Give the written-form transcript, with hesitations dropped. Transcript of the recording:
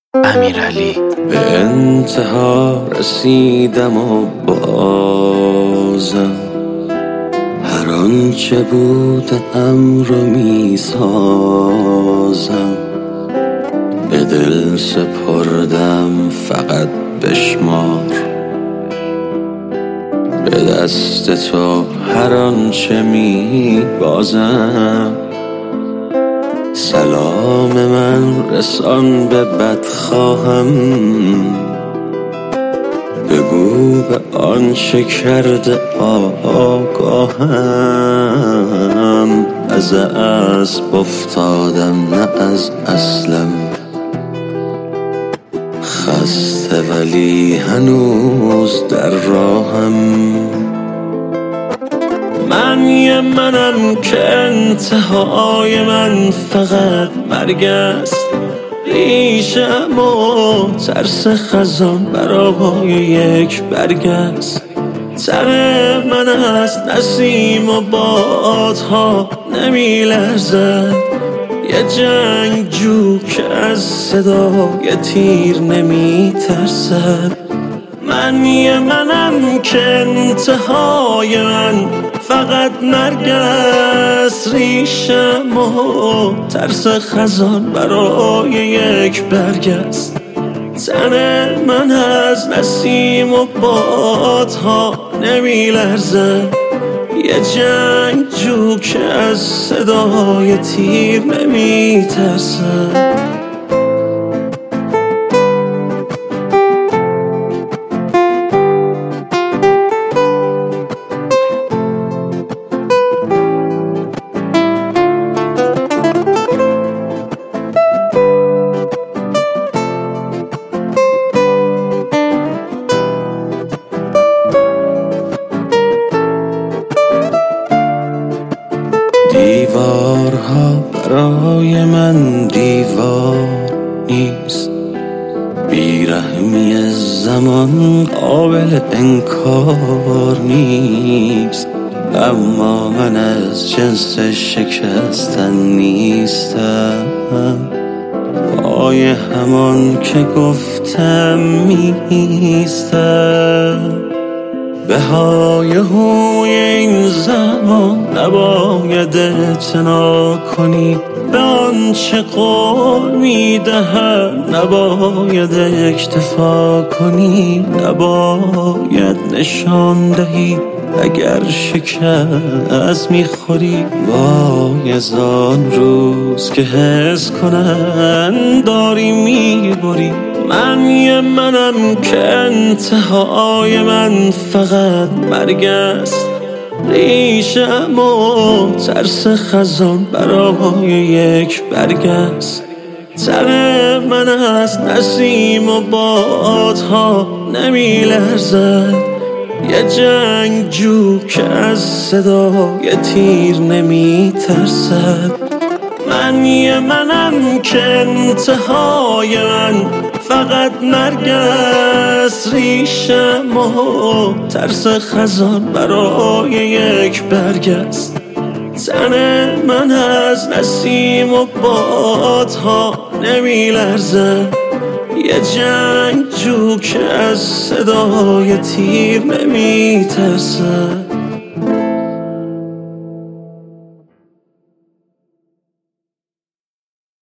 امیرعلی. به انتها رسیدم و بازم هر آنچه بودم رو میسازم. به دل سپردم فقط بشمار، به دست تو هر آنچه میبازم. سلام من رسان به بدخواهم، بگو به آنچه کرده آگاهم. از اسب افتادم نه از اصلم، خسته ولی هنوز در راهم. منم که انتهای من فقط مرگ است. ریشم و ترس خزان برای یک برگ است. تن من از نسیم و بادها نمی لرزد. یه جنگجو که از صدای تیر نمی ترسد. منم که انتهای من فقط مرگ است. ریشم و ترس خزان برای یک برگ است. تن من از نسیم و بادها نمی لرزد. یه جنگجو که از صدای تیر نمی ترسد. دیوارها برای من دیوار نیست. بیرحمی زمان قابل انکار نیست. اما من از جنس شکستن نیستم. پای همان که گفتم میستم. به های هوی این زمان نباید اعتنا کنی. به آنچه قول میدهم نباید اکتفا کنی. نباید نشان دهی اگر شکست میخوری. وای از آن روز که حس کنن داری میبری. منم که انتهای من فقط مرگ است. ریشم و ترس خزان برای یک برگ است. تن من از نسیم و بادها نمی لرزد. یه جنگجو که از صدای تیر نمی ترسد. منم که انتهای من فقط مرگ است. ریشم و ترس خزان برای یک برگ است. تن من از نسیم و بادها نمی لرزد. یه جنگجو که از صدای تیر نمی ترسد.